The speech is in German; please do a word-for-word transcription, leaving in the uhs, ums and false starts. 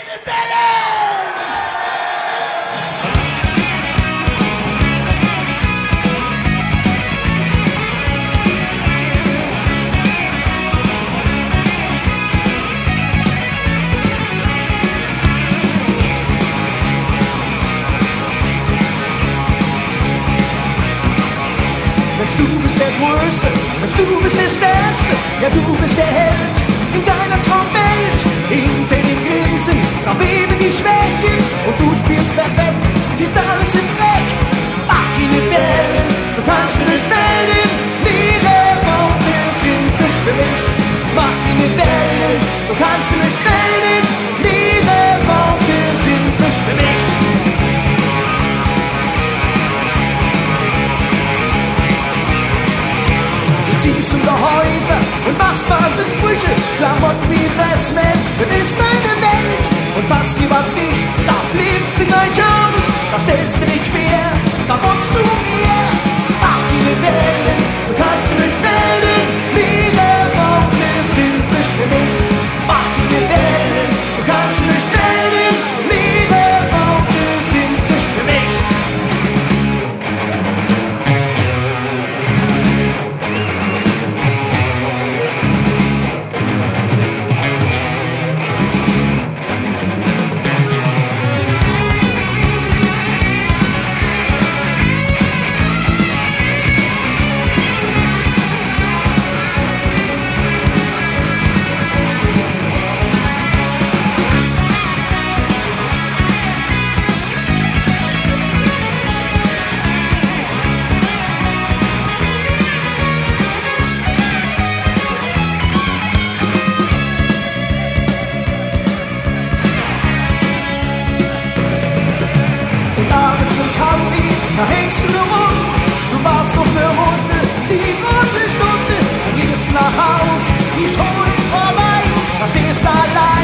eine Welle! Du bist der Größte, du bist der Stärkste, ja du bist der Held in deiner Traumwelt. Hinter den Grinsen, da beben die Schwächen und du spielst perfekt, ziehst alles hinweg. Mach keine Wellen, so kannst du nicht melden, leere Worte sind nicht für mich. Mach keine Wellen, so kannst du nicht melden, leere Worte sind nicht für mich. Ziehst du Häuser und machst Wahnsinnssprüche, Klamotten wie Dressman, das ist deine Welt. Und passt dir was nicht, da flippst du gleich aus, da stellst du dich quer, da wohnst du umher. Mach diese Wellen, so kannst du nicht melden, leere Worte sind nicht für mich. Mach diese Wellen, so kannst du nicht melden, leere Worte sind nicht für mich. Da hängst du nur rum, du wartest noch eine Runde, die große Stunde, dann gehst du nach Haus, die Show ist vorbei, da stehst du allein.